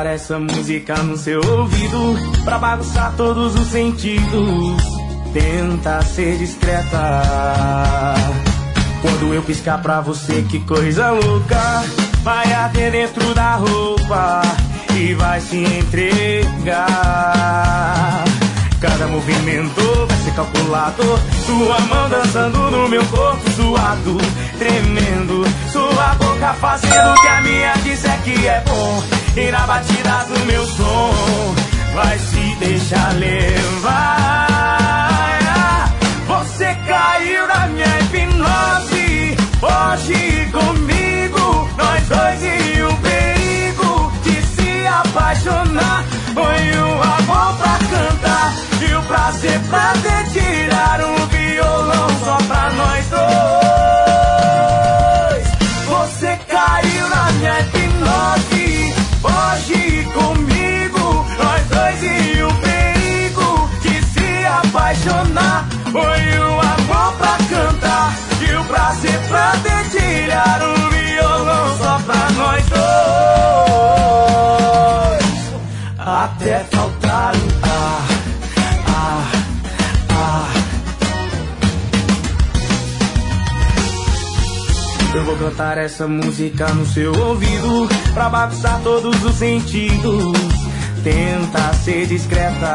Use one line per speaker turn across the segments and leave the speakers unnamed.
essa música no seu ouvido, pra bagunçar todos os sentidos. Tenta ser discreta. Quando eu piscar pra você, que coisa louca. Vai arder dentro da roupa e vai se entregar. Cada movimento vai ser calculado. Sua mão dançando no meu corpo suado, tremendo. Sua boca fazendo o que a minha disser que é bom. E na batida do meu som vai se deixar levar. Você caiu na minha hipnose. Hoje comigo, nós dois e o perigo de se apaixonar. Põe o amor pra cantar e o prazer pra tirar um violão só pra nós dois. Você caiu na minha hipnose. Hoje comigo, nós dois e o perigo de se apaixonar. Põe o amor pra cantar e o prazer pra tirar um violão só pra nós dois. Até faltar o ar. Eu vou cantar essa música no seu ouvido, pra bagunçar todos os sentidos. Tenta ser discreta.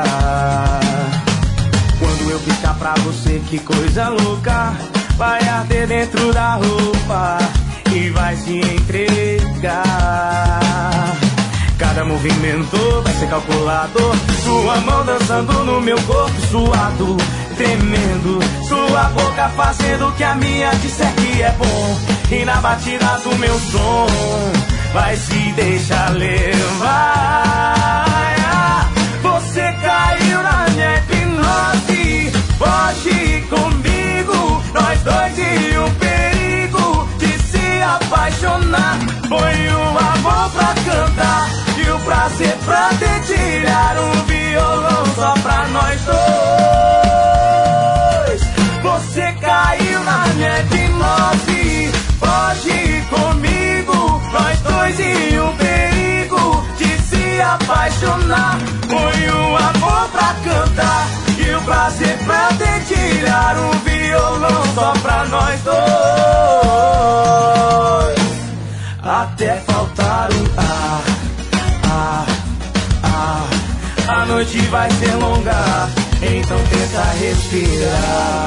Quando eu piscar pra você, que coisa louca. Vai arder dentro da roupa e vai se entregar. Cada movimento vai ser calculado. Sua mão dançando no meu corpo suado, tremendo. Sua boca fazendo o que a minha disser que é bom. E na batida do meu som vai se deixar levar. Você caiu na minha hipnose. Hoje comigo, nós dois e o perigo de se apaixonar. Põe o amor pra cantar e o prazer pra tirar um violão só pra nós dois. Você caiu na minha hipnose. Hoje comigo, nós dois e o perigo de se apaixonar. Põe o amor pra cantar e o prazer pra tirar um violão só pra nós dois. Até faltar o ar. A noite vai ser longa, então tenta respirar.